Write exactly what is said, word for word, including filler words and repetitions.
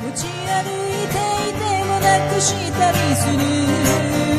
持ち歩いていてもなくしたりする